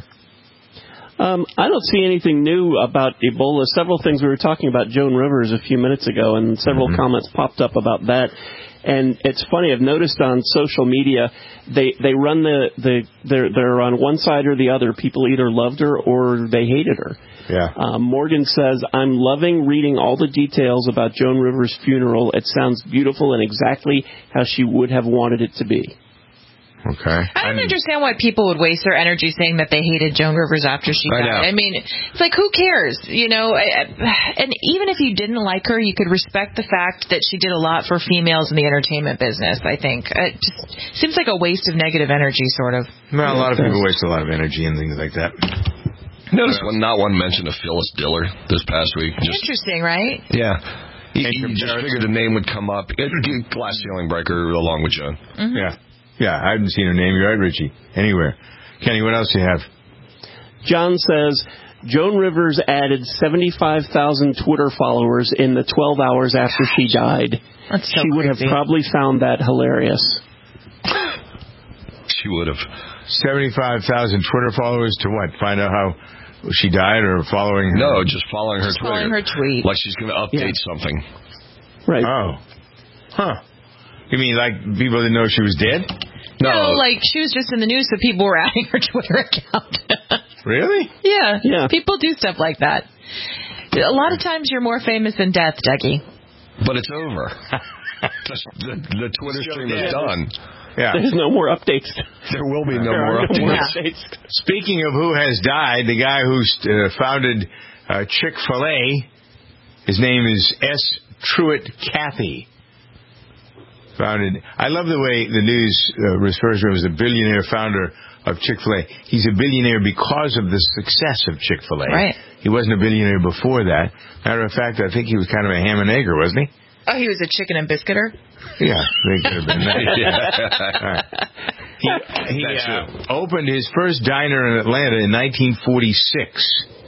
Um, I don't see anything new about Ebola. Several things we were talking about Joan Rivers a few minutes ago, and several mm-hmm. comments popped up about that. And it's funny, I've noticed on social media, they they run the, the they're, they're on one side or the other. People either loved her or they hated her. Yeah. Um, Morgan says, I'm loving reading all the details about Joan Rivers' funeral. It sounds beautiful and exactly how she would have wanted it to be. Okay. I don't understand why people would waste their energy saying that they hated Joan Rivers after she I died. know. I mean, it's like, who cares? You know, I, I, and even if you didn't like her, you could respect the fact that she did a lot for females in the entertainment business, I think. It just seems like a waste of negative energy, sort of. Well, a lot of people waste a lot of energy and things like that. Notice when not one mention of Phyllis Diller this past week. Just, Interesting, right? Yeah. You, you just figured the name would come up. It, Glass Ceiling Breaker along with Joan. Mm-hmm. Yeah. Yeah, I haven't seen her name. You're right, Richie. Anywhere. Kenny, what else do you have? John says, Joan Rivers added seventy-five thousand Twitter followers in the twelve hours after she died. That's so She would crazy. have probably found that hilarious. She would have. seventy-five thousand Twitter followers to what? Find out how she died or following her? No, just following her just Twitter. Following her tweet. Like she's going to update yeah. something. Right. Oh. Huh. You mean like people didn't know she was dead? No. no, like she was just in the news, so people were adding her Twitter account. Really? Yeah. Yeah. People do stuff like that. A lot of times you're more famous than death, Dougie. But it's over. the, the Twitter stream is done. Yeah. There's no more updates. There will be no There more are no updates. more updates. Speaking of who has died, the guy who uh, founded uh, Chick-fil-A, his name is S. Truett Cathy. Founded. I love the way the news uh, refers to him as the billionaire founder of Chick-fil-A. He's a billionaire because of the success of Chick-fil-A. Right. He wasn't a billionaire before that. Matter of fact, I think he was kind of a ham and egger, wasn't he? Oh, he was a chicken and biscuiter? Yeah, they could have been that. Right. He, he uh, opened his first diner in Atlanta in nineteen forty-six.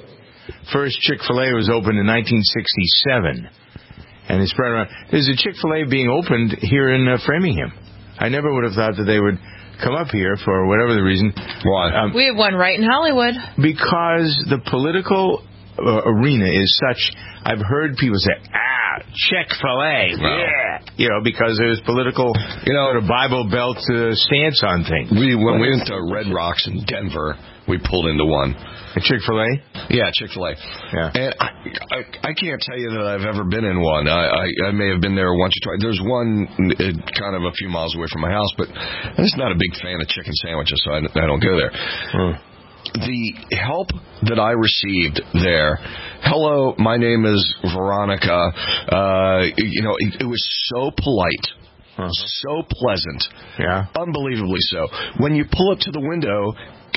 First Chick-fil-A was opened in nineteen sixty-seven. And it's spread around. There's a Chick-fil-A being opened here in uh, Framingham. I never would have thought that they would come up here for whatever the reason. Why? Um, We have one right in Hollywood. because the political uh, arena is such. I've heard people say, ah, Chick-fil-A, Wow. yeah. You know, because there's political, you know, sort of Bible Belt uh, stance on things. We when we went to Red Rocks in Denver, we pulled into one. A Chick-fil-A? Yeah, Chick-fil-A. Yeah. And I, I, I can't tell you that I've ever been in one. I, I, I may have been there once or twice. There's one uh, kind of a few miles away from my house, but I'm just not a big fan of chicken sandwiches, so I, I don't go there. Hmm. The help that I received there, hello, my name is Veronica, uh, you know, it, it was so polite. Uh-huh. So pleasant. Yeah. Unbelievably so. When you pull up to the window,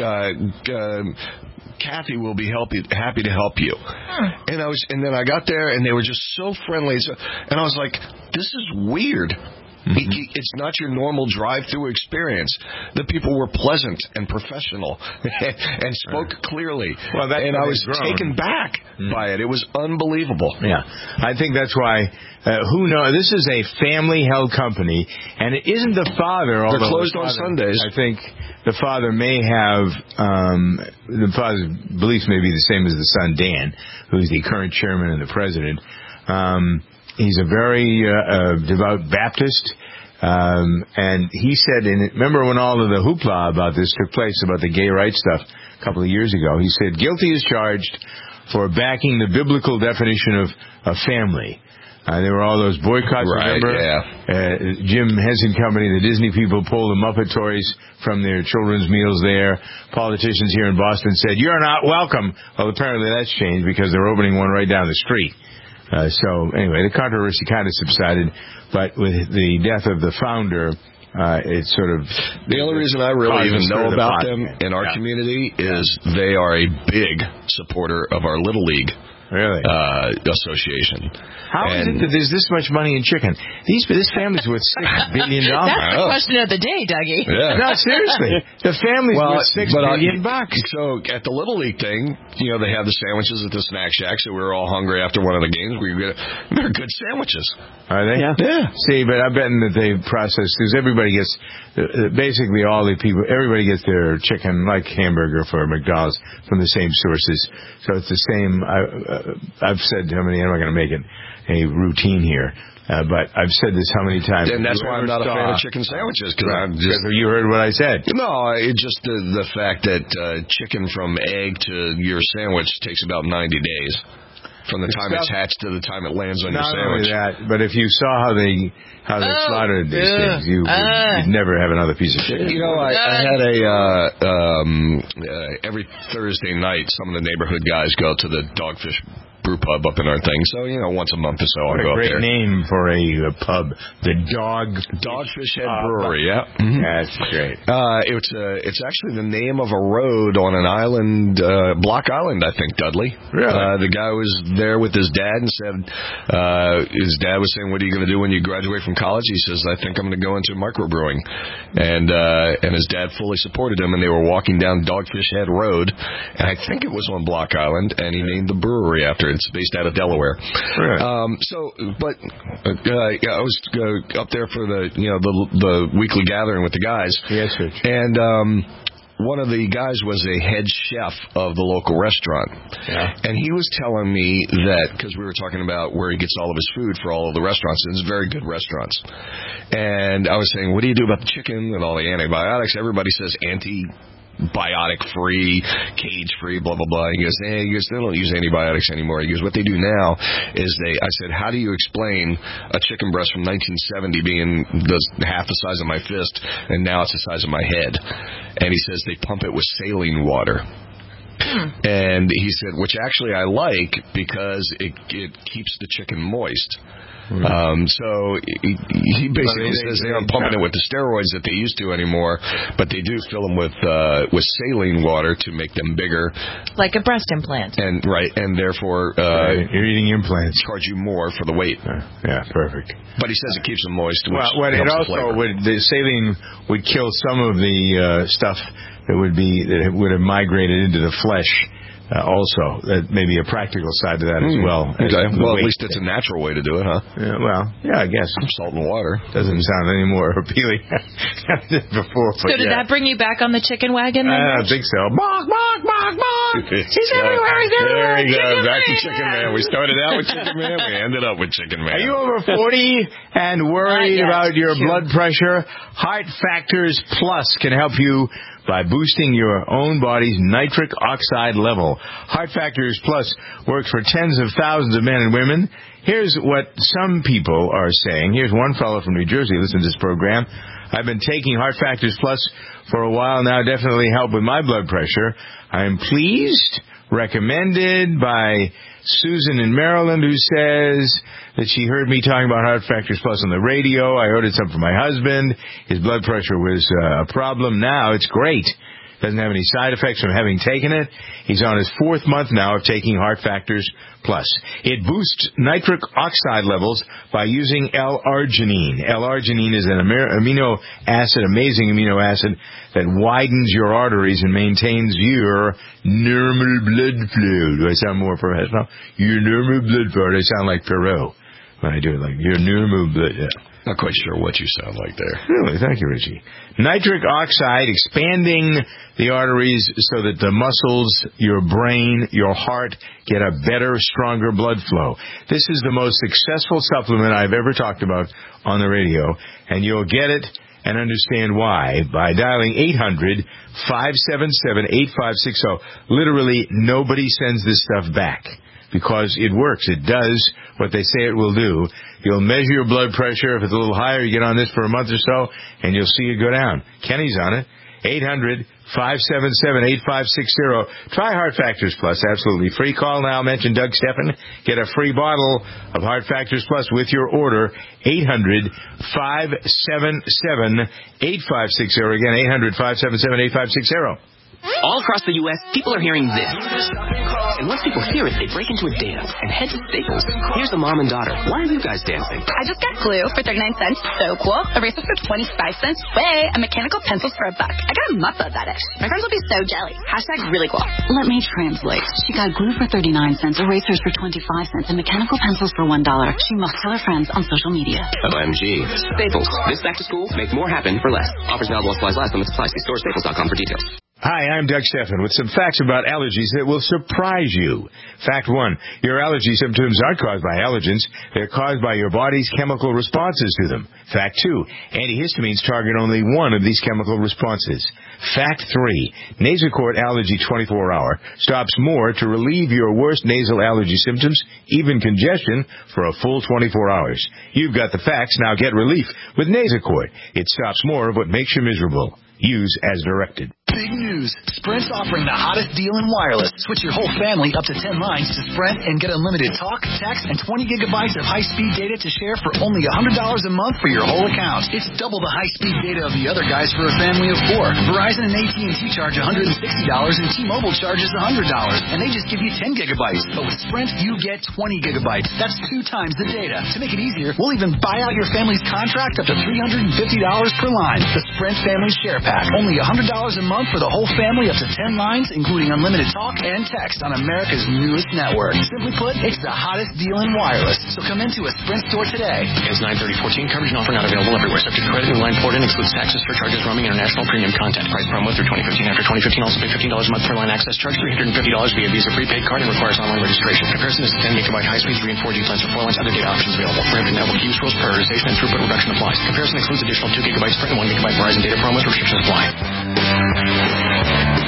uh, uh, Kathy will be help you, happy to help you. Hmm. And I was, and then I got there, and they were just so friendly. So, and I was like, this is weird. Mm-hmm. It, it's not your normal drive-through experience. The people were pleasant and professional and spoke uh, clearly. Well, that's and I was grown. taken back mm-hmm. by it. It was unbelievable. Yeah, I think that's why. Uh, who knows? This is a family-held company, and it isn't the father. They're closed the father, on Sundays. I think the father may have um, the father's beliefs may be the same as the son Dan, who's the current chairman and the president. Um, He's a very uh, uh, devout Baptist, um, and he said, in it, remember when all of the hoopla about this took place, about the gay rights stuff a couple of years ago, he said, guilty is charged for backing the biblical definition of a family. Uh, there were all those boycotts, right, remember? Yeah. Uh, Jim Henson Company, the Disney people pulled the Muppet toys from their children's meals there. Politicians here in Boston said, you're not welcome. Well, apparently that's changed because they're opening one right down the street. Uh, so, anyway, the controversy kind of subsided, but with the death of the founder, uh, it's sort of... The only reason I really even know about the them in our yeah. community is they are a big supporter of our Little League really uh, association. How and is it that there's this much money in chicken? These This family's worth six billion dollars. That's the question of the day, Dougie. Yeah. No, seriously. The family's well, worth six billion I, bucks. So at the Little League thing, you know, they have the sandwiches at the snack shack, so we were all hungry after one of the games. We get They're good sandwiches. Are they? Yeah. yeah. See, but I bet that they process, because everybody gets, uh, basically all the people, everybody gets their chicken, like hamburger for McDonald's, from the same sources. So it's the same, I, uh, I've said how many, I'm not going to make it a routine here, uh, but I've said this how many times. And that's why I'm not a fan of chicken sandwiches, because I'm just... You heard what I said. No, it just the, the fact that uh, chicken from egg to your sandwich takes about ninety days. From the time it's hatched to the time it lands on your sandwich. Not only that, but if you saw how they how they oh, slaughtered these uh, things, you, uh, you'd never have another piece of chicken. You know, I, I had a uh, um, uh, every Thursday night, some of the neighborhood guys go to the Dogfish Brew Pub up in our thing. So, you know, once a month or so I'll go up there. What a great name for a, a pub. The Dog... Dogfish Head uh, Brewery, yeah. Mm-hmm. That's great. Uh, it's, uh, it's actually the name of a road on an island, uh, Block Island, I think, Dudley. Really? Uh, the guy was there with his dad and said, uh, his dad was saying, what are you going to do when you graduate from college? He says, I think I'm going to go into microbrewing. And, uh, and his dad fully supported him, and they were walking down Dogfish Head Road, and I think it was on Block Island, and he named the brewery after it. It's based out of Delaware. Right. Um, so, but uh, yeah, I was uh, up there for the you know the the weekly gathering with the guys. Yes, sir. And um, one of the guys was a head chef of the local restaurant. Yeah. And he was telling me that, because we were talking about where he gets all of his food for all of the restaurants, and it's very good restaurants. And I was saying, what do you do about the chicken and all the antibiotics? Everybody says anti biotic-free, cage-free, blah, blah, blah. He goes, hey, he goes, they don't use antibiotics anymore. He goes, what they do now is they, I said, how do you explain a chicken breast from nineteen seventy being the, half the size of my fist, and now it's the size of my head? And he says they pump it with saline water. And he said, which actually I like because it it keeps the chicken moist. Mm-hmm. Um, so he, he basically well, they, says they, they aren't pumping it with the steroids that they used to anymore, but they do fill them with uh, with saline water to make them bigger, like a breast implant. And right, and therefore uh, right. you're eating implants. Charge you more for the weight. Uh, yeah, perfect. But he says it keeps them moist. Which well, what it also the would the saline would kill some of the uh, stuff that would be that would have migrated into the flesh. Uh, also, that may be a practical side to that as well. Okay. As well, at least it's a natural way to do it, huh? Yeah, well, yeah, I guess. Salt and water. Doesn't sound any more appealing than before. So did yeah. that bring you back on the chicken wagon then? I don't think so. Bark, bark, bark, bark. He's so, everywhere, he's everywhere. There he goes. Chicken Back man. to Chicken Man. We started out with Chicken Man. We ended up with Chicken Man. Are you over forty and worried about your sure. blood pressure? Heart Factors Plus can help you by boosting your own body's nitric oxide level. Heart Factors Plus works for tens of thousands of men and women. Here's what some people are saying. Here's one fellow from New Jersey. Listen to this program. I've been taking Heart Factors Plus for a while now. Definitely help with my blood pressure. I'm pleased. Recommended by Susan in Maryland, who says that she heard me talking about Heart Factors Plus on the radio. I ordered some for my husband. His blood pressure was uh, a problem. Now it's great. Doesn't have any side effects from having taken it. He's on his fourth month now of taking Heart Factors Plus. It boosts nitric oxide levels by using L-arginine. L-arginine is an amino acid, amazing amino acid, that widens your arteries and maintains your normal blood flow. Do I sound more professional? Your normal blood flow. I sound like Perot when I do it, like your normal blood. Yeah. Not quite sure what you sound like there. Really? Thank you, Richie. Nitric oxide, expanding the arteries so that the muscles, your brain, your heart get a better, stronger blood flow. This is the most successful supplement I've ever talked about on the radio, and you'll get it and understand why by dialing eight hundred, five seven seven, eight five six zero. Literally, nobody sends this stuff back. Because it works. It does what they say it will do. You'll measure your blood pressure. If it's a little higher, you get on this for a month or so, and you'll see it go down. Kenny's on it. eight hundred, five seven seven, eight five six zero. Try Heart Factors Plus. Absolutely free. Call now. Mention Doug Steffen. Get a free bottle of Heart Factors Plus with your order. eight hundred, five seven seven, eight five six zero. Again, eight hundred, five seven seven, eight five six zero. All across the U S, people are hearing this. And once people hear it, they break into a dance and head to Staples. Here's the mom and daughter. Why are you guys dancing? I just got glue for thirty-nine cents. So cool. Erasers for twenty-five cents. Way. And mechanical pencils for a buck. I got a muff of that. My friends will be so jelly. Hashtag really cool. Let me translate. She got glue for thirty-nine cents, erasers for twenty-five cents, and mechanical pencils for one dollar. She must tell her friends on social media. O M G. Staples. This back to school, make more happen for less. Offers available while supplies last. Limits apply. See store staples dot com for details. Hi, I'm Doug Steffen with some facts about allergies that will surprise you. Fact one, your allergy symptoms aren't caused by allergens. They're caused by your body's chemical responses to them. Fact two, antihistamines target only one of these chemical responses. Fact three, Nasacort Allergy twenty-four hour stops more to relieve your worst nasal allergy symptoms, even congestion, for a full twenty-four hours. You've got the facts, now get relief with Nasacort. It stops more of what makes you miserable. Use as directed. Big news. Sprint's offering the hottest deal in wireless. Switch your whole family up to ten lines to Sprint and get unlimited talk, text, and twenty gigabytes of high-speed data to share for only one hundred dollars a month for your whole account. It's double the high-speed data of the other guys for a family of four. Verizon and A T and T charge one hundred sixty dollars and T-Mobile charges one hundred dollars, and they just give you ten gigabytes. But with Sprint, you get twenty gigabytes. That's two times the data. To make it easier, we'll even buy out your family's contract up to three hundred fifty dollars per line. The Sprint Family Share Pack. Only one hundred dollars a month for the whole family up to ten lines, including unlimited talk and text on America's newest network. Simply put, it's the hottest deal in wireless. So come into a Sprint store today. It's nine thirty fourteen. Coverage and offer not available everywhere. Subject to credit and line port in. Excludes taxes, surcharges, roaming, international premium content. Price promo through twenty fifteen. After twenty fifteen, also pay fifteen dollars a month per line access charge. three hundred fifty dollars via Visa prepaid card and requires online registration. Comparison is ten gigabyte high-speed three and four G plans for four lines. Other data options available. Prohibited network use rules, prioritization, and throughput reduction applies. Comparison includes additional two gigabyte Sprint and one gigabyte Verizon data promos. Restrictions apply.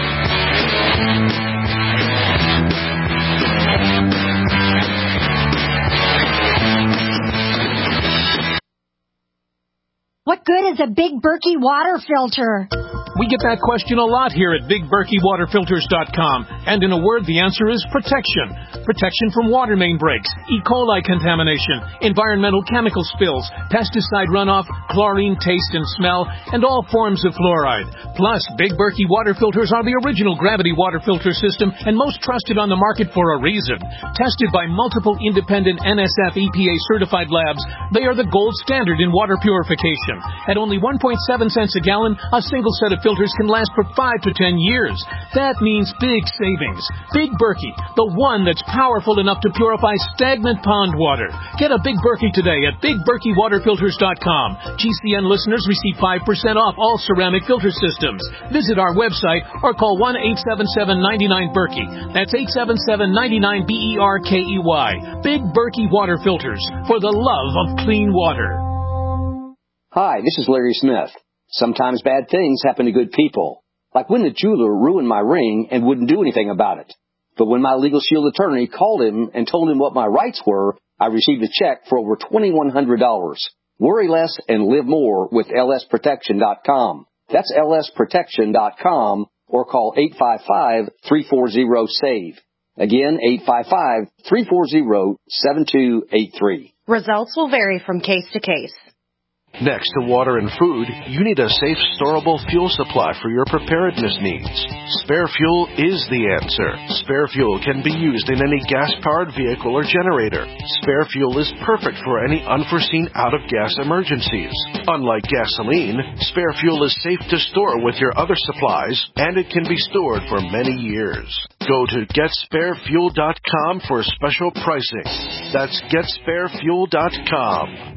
is a Big Berkey water filter? We get that question a lot here at Big Berkey Water Filters dot com. And in a word, the answer is protection. Protection from water main breaks, E. coli contamination, environmental chemical spills, pesticide runoff, chlorine taste and smell, and all forms of fluoride. Plus, Big Berkey water filters are the original gravity water filter system and most trusted on the market for a reason. Tested by multiple independent N S F E P A certified labs, they are the gold standard in water purification. At only one point seven cents a gallon, a single set of filters can last for five to ten years. That means big savings. Big Berkey, the one that's powerful enough to purify stagnant pond water. Get a Big Berkey today at Big Berkey Water Filters dot com. G C N listeners receive five percent off all ceramic filter systems. Visit our website or call one eight seven seven, nine nine, Berkey. That's eight seven seven, nine nine, B E R K E Y. Big Berkey Water Filters, for the love of clean water. Hi, this is Larry Smith. Sometimes bad things happen to good people. Like when the jeweler ruined my ring and wouldn't do anything about it. But when my Legal Shield attorney called him and told him what my rights were, I received a check for over twenty-one hundred dollars. Worry less and live more with L S protection dot com. That's L S protection dot com or call eight five five, three four zero, SAVE. Again, eight five five, three four zero, seven two eight three. Results will vary from case to case. Next to water and food, you need a safe, storable fuel supply for your preparedness needs. Spare Fuel is the answer. Spare Fuel can be used in any gas-powered vehicle or generator. Spare Fuel is perfect for any unforeseen out-of-gas emergencies. Unlike gasoline, Spare Fuel is safe to store with your other supplies, and it can be stored for many years. Go to get spare fuel dot com for special pricing. That's get spare fuel dot com.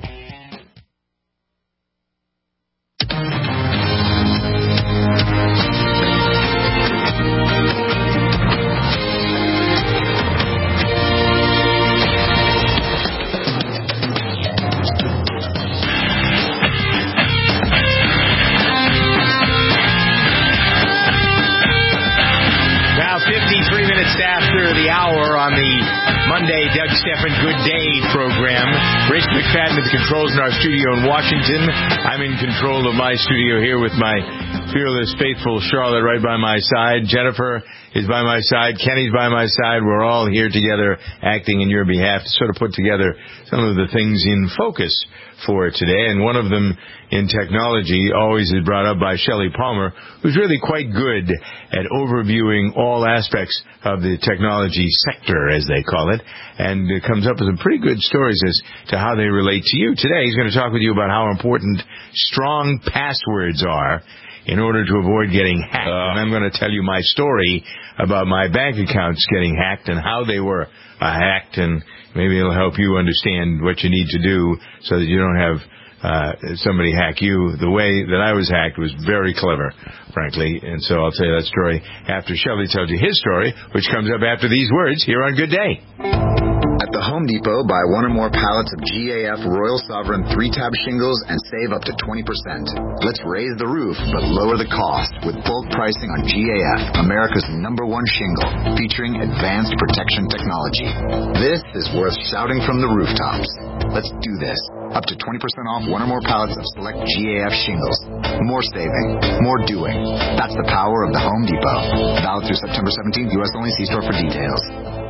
After the hour on the Monday Doug Stephan Good Day program. Rich McFadden at the controls in our studio in Washington. I'm in control of my studio here with my fearless, faithful Charlotte right by my side. Jennifer is by my side. Kenny's by my side. We're all here together acting in your behalf to sort of put together some of the things in focus for today. And one of them in technology always is brought up by Shelley Palmer, who's really quite good at overviewing all aspects of the technology sector, as they call it, and it comes up with some pretty good stories as to how they relate to you. Today, he's going to talk with you about how important strong passwords are in order to avoid getting hacked. Uh, and I'm going to tell you my story about my bank accounts getting hacked and how they were uh, hacked, and maybe it'll help you understand what you need to do so that you don't have uh somebody hack you. The way that I was hacked was very clever, frankly, and so I'll tell you that story after Shelley tells you his story, which comes up after these words here on Good Day. At the Home Depot, buy one or more pallets of G A F Royal Sovereign three-tab shingles and save up to twenty percent. Let's raise the roof, but lower the cost with bulk pricing on G A F, America's number one shingle, featuring advanced protection technology. This is worth shouting from the rooftops. Let's do this. Up to twenty percent off one or more pallets of select G A F shingles. More saving, more doing. That's the power of the Home Depot. Valid through September seventeenth, U S only. See store for details.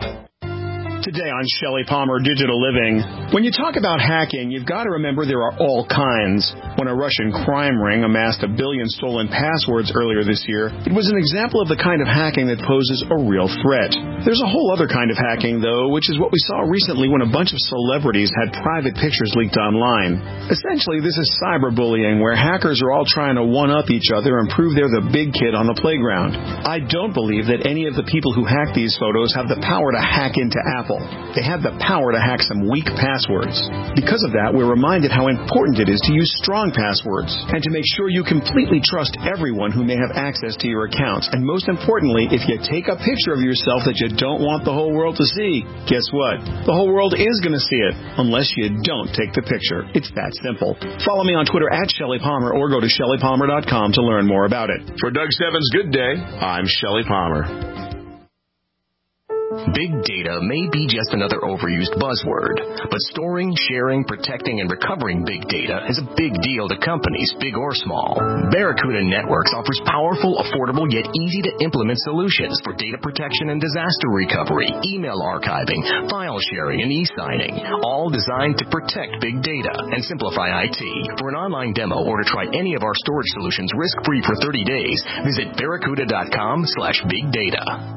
Today on Shelley Palmer Digital Living, when you talk about hacking, you've got to remember there are all kinds. When a Russian crime ring amassed a billion stolen passwords earlier this year, it was an example of the kind of hacking that poses a real threat. There's a whole other kind of hacking, though, which is what we saw recently when a bunch of celebrities had private pictures leaked online. Essentially, this is cyberbullying, where hackers are all trying to one-up each other and prove they're the big kid on the playground. I don't believe that any of the people who hacked these photos have the power to hack into Apple. They have the power to hack some weak passwords. Because of that, we're reminded how important it is to use strong passwords and to make sure you completely trust everyone who may have access to your accounts. And most importantly, if you take a picture of yourself that you don't want the whole world to see, guess what? The whole world is going to see it, unless you don't take the picture. It's that simple. Follow me on Twitter at Shelley Palmer or go to Shelley Palmer dot com to learn more about it. For Doug Stephan's Good Day, I'm Shelley Palmer. Big data may be just another overused buzzword, but storing, sharing, protecting, and recovering big data is a big deal to companies, big or small. Barracuda Networks offers powerful, affordable, yet easy-to-implement solutions for data protection and disaster recovery, email archiving, file sharing, and e-signing, all designed to protect big data and simplify I T. For an online demo or to try any of our storage solutions risk-free for thirty days, visit barracuda.com slash big data.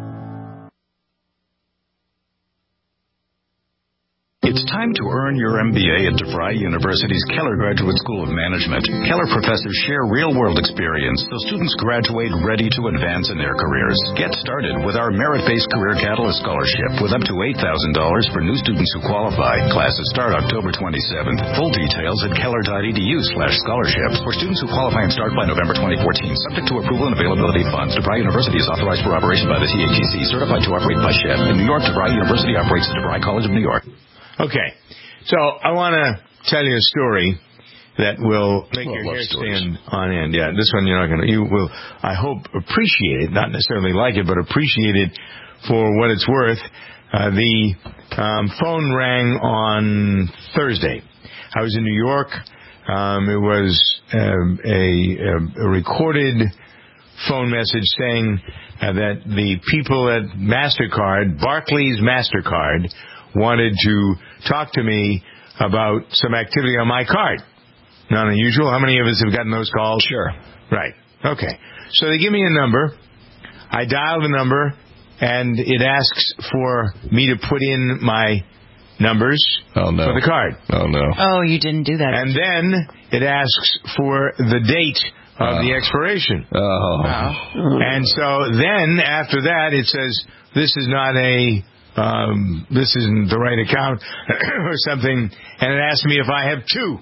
It's time to earn your M B A at DeVry University's Keller Graduate School of Management. Keller professors share real-world experience so students graduate ready to advance in their careers. Get started with our merit-based Career Catalyst Scholarship with up to eight thousand dollars for new students who qualify. Classes start October twenty-seventh. Full details at keller.edu slash scholarships for students who qualify and start by November twenty fourteen. Subject to approval and availability of funds. DeVry University is authorized for operation by the T H E C, certified to operate by S H E P. In New York, DeVry University operates the DeVry College of New York. Okay, so I want to tell you a story that will make well, your hair stories. stand on end. Yeah, this one you're not going to, you will, I hope, appreciate it, not necessarily like it, but appreciate it for what it's worth. Uh, the um, phone rang on Thursday. I was in New York. Um, it was um, a, a, a recorded phone message saying uh, that the people at MasterCard, Barclays MasterCard, wanted to talk to me about some activity on my card. Not unusual. How many of us have gotten those calls? Sure. Right. Okay. So they give me a number. I dial the number, and it asks for me to put in my numbers oh, no. for the card. Oh, no. Oh, you didn't do that. And then it asks for the date of oh. the expiration. Oh. Wow. And so then, after that, it says, this is not a... Um, this isn't the right account or something, and it asks me if I have two,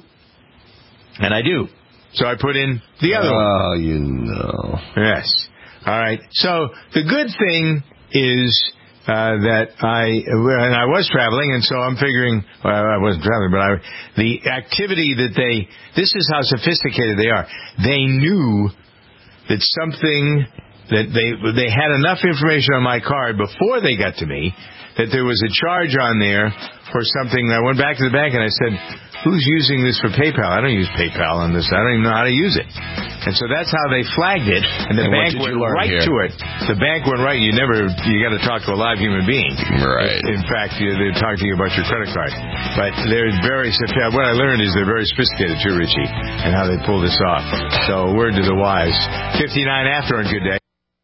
and I do. So I put in the other oh, one. Oh, you know. Yes. All right. So the good thing is uh, that I and I was traveling, and so I'm figuring well, I wasn't traveling, but I, the activity that they this is how sophisticated they are. They knew that something that they they had enough information on my card before they got to me that there was a charge on there for something. I went back to the bank and I said, who's using this for PayPal? I don't use PayPal on this. I don't even know how to use it. And so that's how they flagged it, and the and bank went right here? to it. The bank went right. You never, you got to talk to a live human being. Right. In fact, you, they talk to you about your credit card. But they're very, what I learned is they're very sophisticated too, Richie, and how they pull this off. So word to the wise. fifty-nine after on Good Day.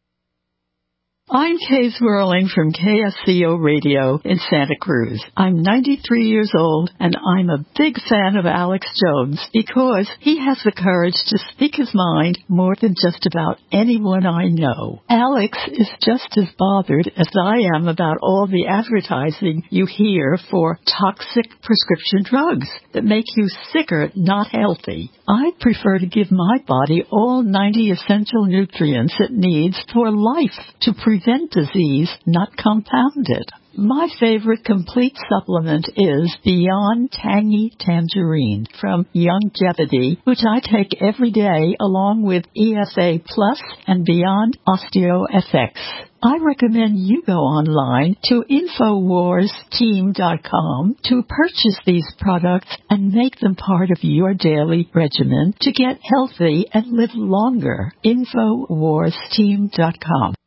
I'm Kay Swirling from K S C O Radio in Santa Cruz. I'm ninety-three years old, and I'm a big fan of Alex Jones because he has the courage to speak his mind more than just about anyone I know. Alex is just as bothered as I am about all the advertising you hear for toxic prescription drugs that make you sicker, not healthy. I prefer to give my body all ninety essential nutrients it needs for life to prevent disease, not compound it. My favorite complete supplement is Beyond Tangy Tangerine from Youngevity, which I take every day along with E S A Plus and Beyond OsteoFX. I recommend you go online to Infowars Team dot com to purchase these products and make them part of your daily regimen to get healthy and live longer. Infowars Team dot com.